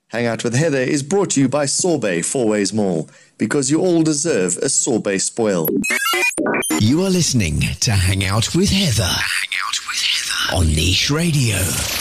Hang Out with Heather is brought to you by Sorbet Fourways Mall, because you all deserve a sorbet spoil. You are listening to Hang Out with Heather. Hang Out with Heather on Niche Radio.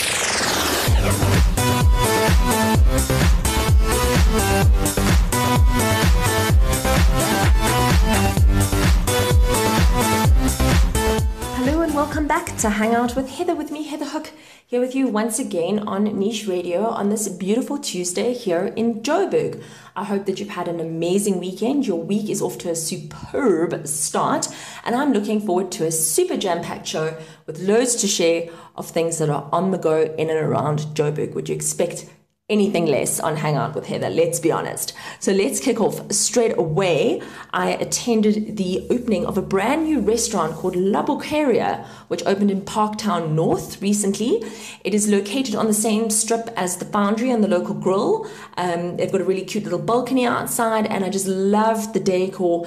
Hello and welcome back to Hang Out with Heather, with me, Heather Hook, here with you once again on Niche Radio on this beautiful Tuesday here in Joburg. I hope that you've had an amazing weekend. Your week is off to a superb start, and I'm looking forward to a super jam-packed show with loads to share of things that are on the go in and around Joburg. Would you expect anything less on Hang Out with Heather? Let's be honest. So let's kick off straight away. I attended the opening of a brand new restaurant called La Boqueria, which opened in Parktown North recently. It is located on the same strip as the Foundry and the local grill. They've got a really cute little balcony outside, and I just love the decor.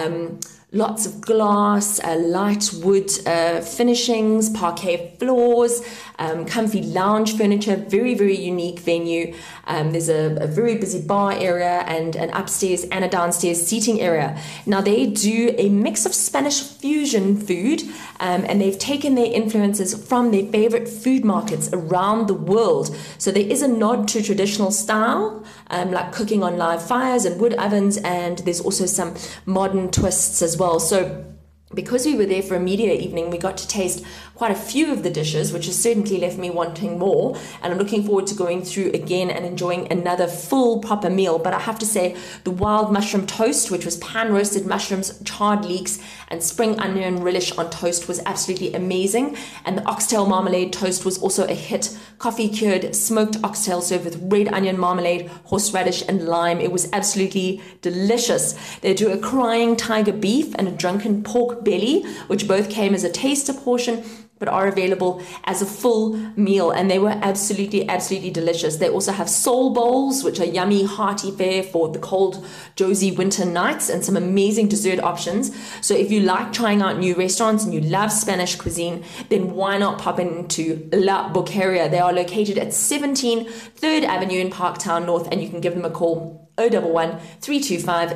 Lots of glass, light wood finishings, parquet floors, comfy lounge furniture, very, very unique venue. There's a very busy bar area and an upstairs and a downstairs seating area. Now, they do a mix of Spanish fusion food, and they've taken their influences from their favorite food markets around the world. So there is a nod to traditional style, like cooking on live fires and wood ovens, and there's also some modern twists as well. So because we were there for a media evening, we got to taste quite a few of the dishes, which has certainly left me wanting more. And I'm looking forward to going through again and enjoying another full proper meal. But I have to say, the wild mushroom toast, which was pan-roasted mushrooms, charred leeks, and spring onion relish on toast, was absolutely amazing. And the oxtail marmalade toast was also a hit. Coffee-cured smoked oxtail served with red onion marmalade, horseradish, and lime. It was absolutely delicious. They do a crying tiger beef and a drunken pork belly, which both came as a taster portion, but are available as a full meal, and they were absolutely delicious. They also have soul bowls, which are yummy, hearty fare for the cold, Josie winter nights, and some amazing dessert options. So if you like trying out new restaurants and you love Spanish cuisine, then why not pop into La Boqueria? They are located at 17 3rd Avenue in Parktown North, and you can give them a call 011 325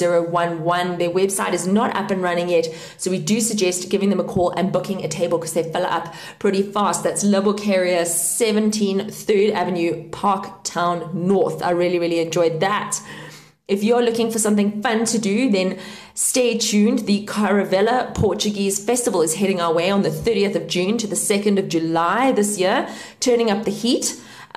0011. Their website is not up and running yet, so we do suggest giving them a call and booking a table because they fill up pretty fast. That's La Boqueria, 17 3rd Avenue, Parktown North. I really enjoyed that. If you're looking for something fun to do, then stay tuned. The Caravella Portuguese Festival is heading our way on the 30th of June to the 2nd of July this year, turning up the heat.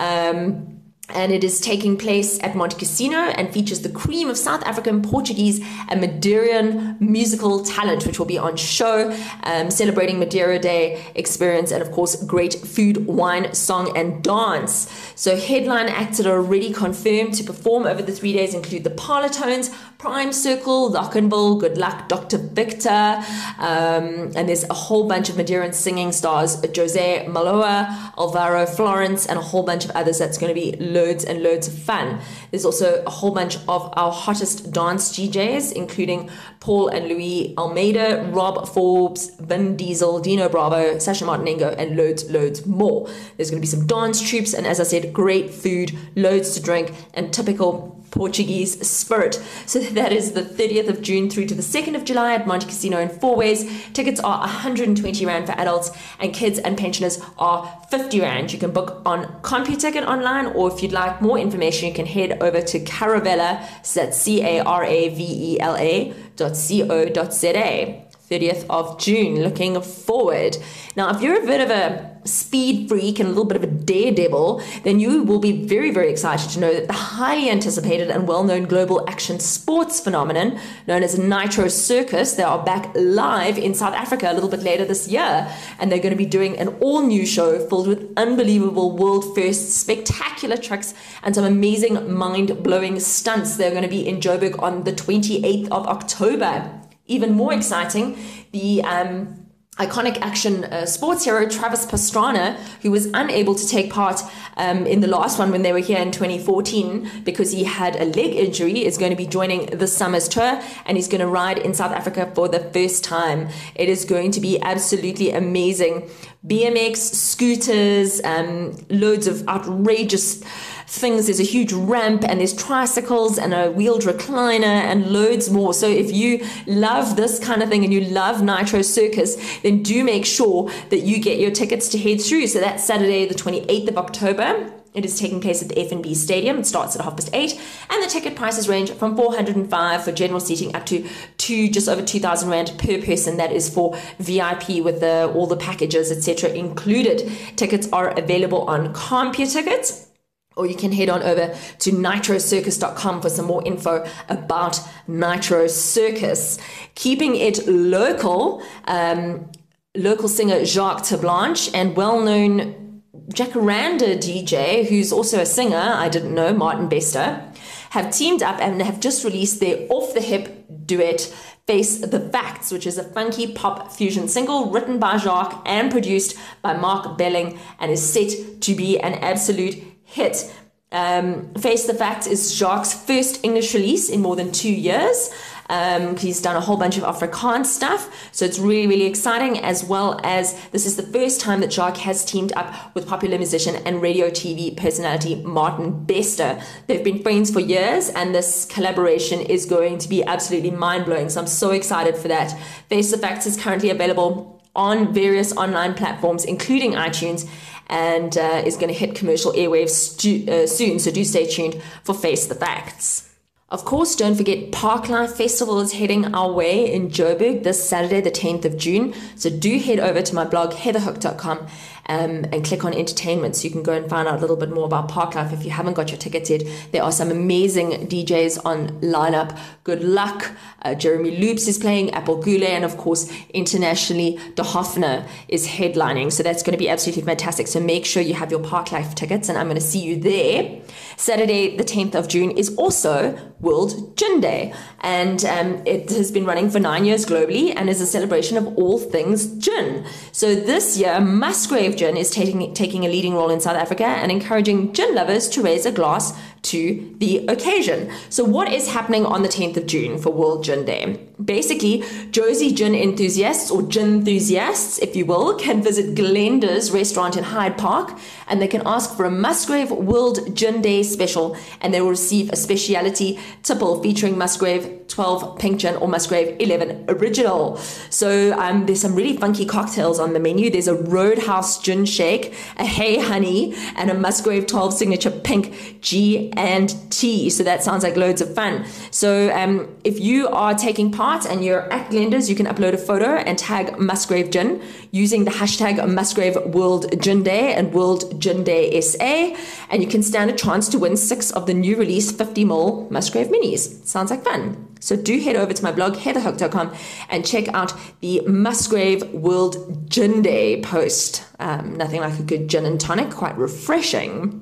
And it is taking place at Monte Cassino and features the cream of South African, Portuguese, and Madeiran musical talent, which will be on show, celebrating Madeira Day experience, and of course, great food, wine, song, and dance. So headline acts that are already confirmed to perform over the 3 days include the Parlotones, Prime Circle, Lockenville, Good Luck, Dr. Victor, and there's a whole bunch of Madeiran singing stars, Jose Maloa, Alvaro Florence, and a whole bunch of others. That's going to be loads and loads of fun. There's also a whole bunch of our hottest dance DJs, including Paul and Louis Almeida, Rob Forbes, Vin Diesel, Dino Bravo, Sasha Martinengo, and loads more. There's going to be some dance troops, and as I said, great food, loads to drink, and typical Portuguese spirit. So that is the 30th of June through to the 2nd of July at Monte Cassino in Fourways. Tickets are 120 Rand for adults, and kids and pensioners are 50 Rand. You can book on CompuTicket online, or if you'd like more information, you can head over to Caravella, so that's caravela.co.za. 30th of June. Looking forward. Now, if you're a bit of a speed freak and a little bit of a daredevil, then you will be very excited to know that the highly anticipated and well-known global action sports phenomenon known as Nitro Circus, they are back live in South Africa a little bit later this year, and they're going to be doing an all-new show filled with unbelievable world-first spectacular tricks and some amazing mind-blowing stunts. They're going to be in Joburg on the 28th of October. Even more exciting, the iconic action sports hero Travis Pastrana, who was unable to take part in the last one when they were here in 2014 because he had a leg injury, is going to be joining this summer's tour, and he's going to ride in South Africa for the first time. It is going to be absolutely amazing. BMX, scooters, loads of outrageous things. There's a huge ramp and there's tricycles and a wheeled recliner and loads more. So if you love this kind of thing and you love Nitro Circus, then do make sure that you get your tickets to head through. So that's Saturday, the 28th of October. It is taking place at the FNB Stadium. It starts at 8:30, and the ticket prices range from 405 for general seating up to just over 2,000 Rand per person. That is for VIP with all the packages, etc. included. Tickets are available on CompuTickets, or you can head on over to nitrocircus.com for some more info about Nitro Circus. Keeping it local, local singer Jacques Tablanche and well-known Jacaranda DJ, who's also a singer, I didn't know, Martin Bester, have teamed up and have just released their off-the-hip duet, Face the Facts, which is a funky pop fusion single written by Jacques and produced by Mark Belling and is set to be an absolute hit. Face the Facts is Jacques' first English release in more than 2 years. He's done a whole bunch of Afrikaans stuff, so it's really, really exciting, as well as this is the first time that Jacques has teamed up with popular musician and radio TV personality Martin Bester. They've been friends for years, and this collaboration is going to be absolutely mind-blowing, so I'm so excited for that. Face the Facts is currently available on various online platforms, including iTunes, and is going to hit commercial airwaves soon, so do stay tuned for Face the Facts. Of course, don't forget Parklife Festival is heading our way in Joburg this Saturday, the 10th of June. So do head over to my blog, heatherhook.com, and click on entertainment so you can go and find out a little bit more about Parklife if you haven't got your tickets yet. There are some amazing DJs on lineup. Good luck. Jeremy Loops is playing, Apple Goulet, and of course, internationally, De Hofner is headlining. So that's going to be absolutely fantastic. So make sure you have your Parklife tickets, and I'm going to see you there. Saturday, the 10th of June, is also World Gin Day, and it has been running for 9 years globally and is a celebration of all things gin. So this year, Musgrave Gin is taking a leading role in South Africa and encouraging gin lovers to raise a glass to the occasion. So what is happening on the 10th of June for World Gin Day? Basically, Josie gin enthusiasts, or gin enthusiasts, if you will, can visit Glenda's restaurant in Hyde Park, and they can ask for a Musgrave World Gin Day special, and they will receive a speciality tipple featuring Musgrave 12 Pink Gin or Musgrave 11 Original. So there's some really funky cocktails on the menu. There's a Roadhouse Gin Shake, a Hey Honey, and a Musgrave 12 Signature Pink G&T. So that sounds like loads of fun. So if you are taking part and you're at Glenda's, you can upload a photo and tag Musgrave Gin using the hashtag Musgrave World Gin Day and World Gin Day SA, and you can stand a chance to win 6 of the new release 50ml Musgrave Minis. Sounds like fun. So do head over to my blog, heatherhook.com, and check out the Musgrave World Gin Day post. Nothing like a good gin and tonic, quite refreshing.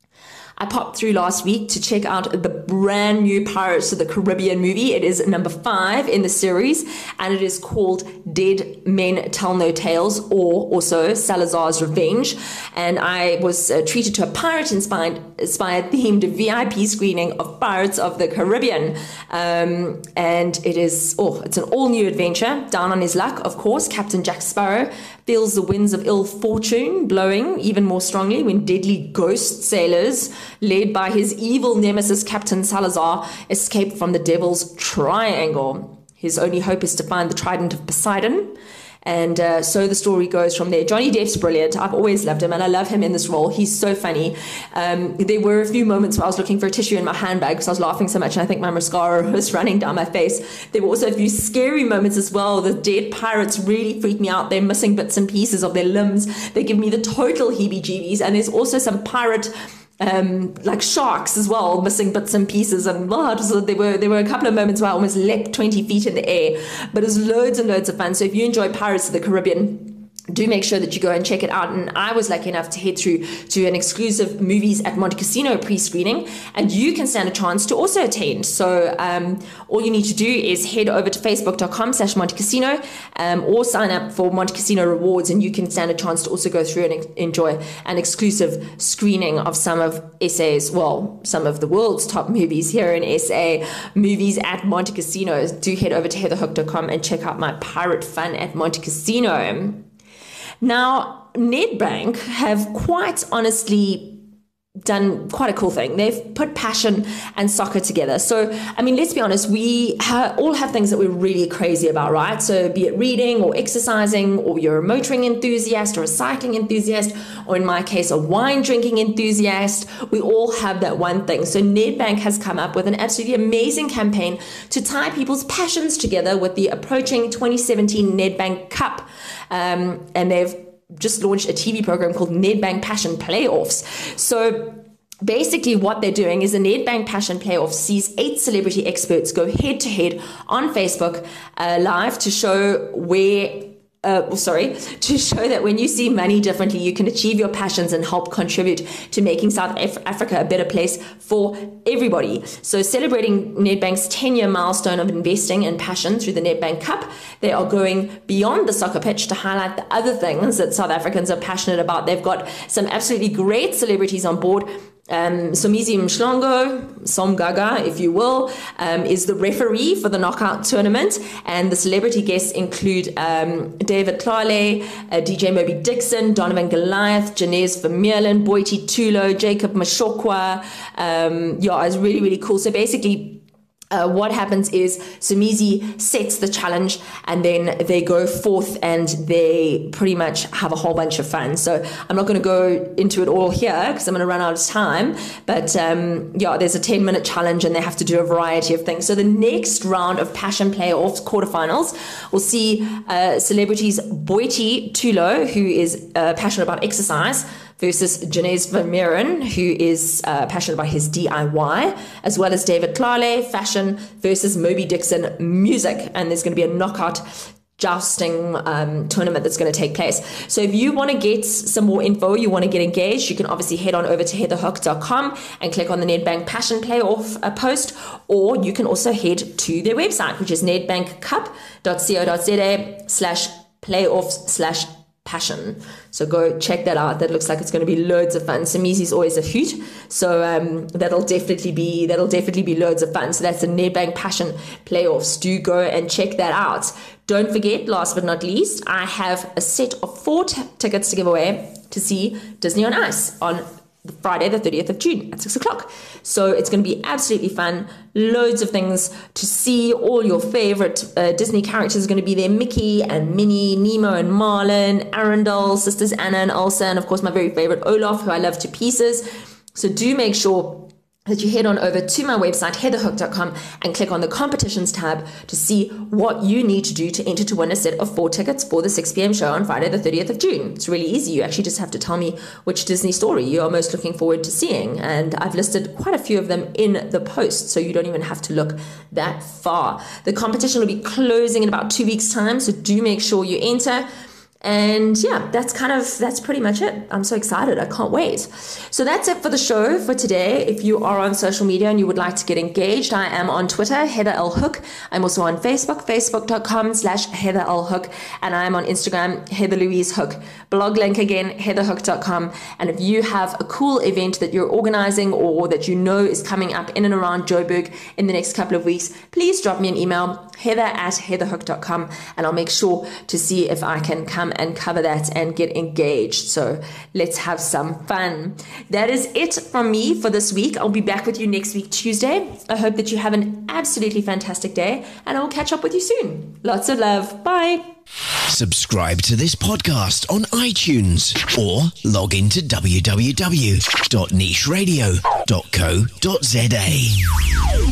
I popped through last week to check out the brand new Pirates of the Caribbean movie. It is number 5 in the series, and it is called Dead Men Tell No Tales, or also Salazar's Revenge. And I was treated to a pirate-inspired themed VIP screening of Pirates of the Caribbean. And it is, it's an all-new adventure. Down on his luck, of course, Captain Jack Sparrow feels the winds of ill fortune blowing even more strongly when deadly ghost sailors, led by his evil nemesis Captain Salazar, escape from the Devil's Triangle. His only hope is to find the Trident of Poseidon. And so the story goes from there. Johnny Depp's brilliant. I've always loved him, and I love him in this role. He's so funny. There were a few moments where I was looking for a tissue in my handbag because I was laughing so much, and I think my mascara was running down my face. There were also a few scary moments as well. The dead pirates really freak me out. They're missing bits and pieces of their limbs. They give me the total heebie-jeebies. And there's also some pirate like sharks as well, missing bits and pieces, and there were a couple of moments where I almost leapt 20 feet in the air, but it was loads and loads of fun. So if you enjoy Pirates of the Caribbean, do make sure that you go and check it out. And I was lucky enough to head through to an exclusive Movies at Montecasino pre-screening, and you can stand a chance to also attend. So all you need to do is head over to facebook.com/Montecasino or sign up for Montecasino Rewards, and you can stand a chance to also go through and enjoy an exclusive screening of some of some of the world's top movies here in SA. Movies at Montecasino. Do head over to heatherhook.com and check out my pirate fun at Montecasino. Now, Nedbank have quite honestly done quite a cool thing. They've put passion and soccer together. So, I mean, let's be honest, we all have things that we're really crazy about, right? So be it reading or exercising, or you're a motoring enthusiast or a cycling enthusiast, or in my case, a wine drinking enthusiast. We all have that one thing. So Nedbank has come up with an absolutely amazing campaign to tie people's passions together with the approaching 2017 Nedbank Cup. And they've just launched a TV program called Nedbank Passion Playoffs. So basically what they're doing is the Nedbank Passion Playoffs sees 8 celebrity experts go head to head on Facebook live to show to show that when you see money differently, you can achieve your passions and help contribute to making South Africa a better place for everybody. So celebrating Nedbank's 10-year milestone of investing in passion through the Nedbank Cup, they are going beyond the soccer pitch to highlight the other things that South Africans are passionate about. They've got some absolutely great celebrities on board. Somizi Mhlongo, Somgaga, if you will, is the referee for the knockout tournament, and the celebrity guests include David Tlale, DJ Moby Dixon, Donovan Goliath, Janez Vermeulen, Boity Tulo, Jacob Mashokwa. It's really, really cool. So basically, what happens is Somizi sets the challenge, and then they go forth and they pretty much have a whole bunch of fun. So I'm not going to go into it all here because I'm going to run out of time. But there's a 10-minute challenge and they have to do a variety of things. So the next round of Passion Playoffs quarterfinals will see celebrities Boity Tulo, who is passionate about exercise, versus Janez Vermeulen, who is passionate about his DIY, as well as David Tlale, fashion, versus Moby Dixon, music. And there's going to be a knockout jousting tournament that's going to take place. So if you want to get some more info, you want to get engaged, you can obviously head on over to heatherhook.com and click on the Nedbank Passion Playoff post, or you can also head to their website, which is nedbankcup.co.za/playoffs/passion. So go check that out. That looks like it's going to be loads of fun. Somizi's always a hoot, so that'll definitely be loads of fun. So that's the Nedbank Passion Playoffs. Do go and check that out. Don't forget, last but not least, I have a set of 4 tickets to give away to see Disney on Ice on Friday the 30th of June at 6 o'clock. So it's going to be absolutely fun. Loads of things to see. All your favorite Disney characters are going to be there. Mickey and Minnie, Nemo and Marlin, Arendelle, sisters Anna and Elsa, and of course my very favorite Olaf, who I love to pieces. So do make sure that you head on over to my website, heatherhook.com, and click on the competitions tab to see what you need to do to enter to win a set of 4 tickets for the 6 p.m. show on Friday the 30th of June. It's really easy. You actually just have to tell me which Disney story you are most looking forward to seeing. And I've listed quite a few of them in the post, so you don't even have to look that far. The competition will be closing in about 2 weeks' time, so do make sure you enter. And yeah, that's pretty much it. I'm so excited. I can't wait. So that's it for the show for today. If you are on social media and you would like to get engaged, I am on Twitter, Heather L. Hook. I'm also on Facebook, facebook.com/Heather L. Hook. And I'm on Instagram, Heather Louise Hook. Blog link again, heatherhook.com. And if you have a cool event that you're organizing or that you know is coming up in and around Joburg in the next couple of weeks, please drop me an email, heather@heatherhook.com, and I'll make sure to see if I can come and cover that and get engaged. So let's have some fun. That is it from me for this week. I'll be back with you next week, Tuesday. I hope that you have an absolutely fantastic day, and I will catch up with you soon. Lots of love. Bye. Subscribe to this podcast on iTunes or log into www.nicheradio.co.za.